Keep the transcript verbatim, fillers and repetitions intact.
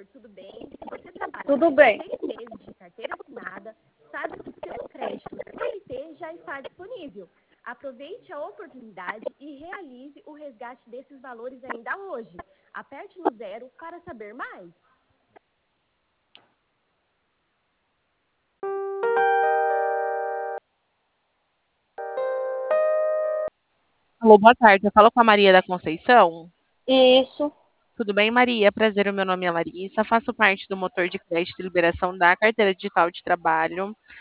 amor, tudo bem? Se você trabalha Tudo bem. seis meses de carteira assinada, sabe que seu crédito C L T já está disponível. Aproveite a oportunidade e realize o resgate desses valores ainda hoje. Aperte no zero para saber mais. Alô, boa tarde. Eu falo com a Maria da Conceição. Isso. Tudo bem, Maria? Prazer, o meu nome é Larissa. Faço parte do motor de crédito e liberação da carteira digital de trabalho.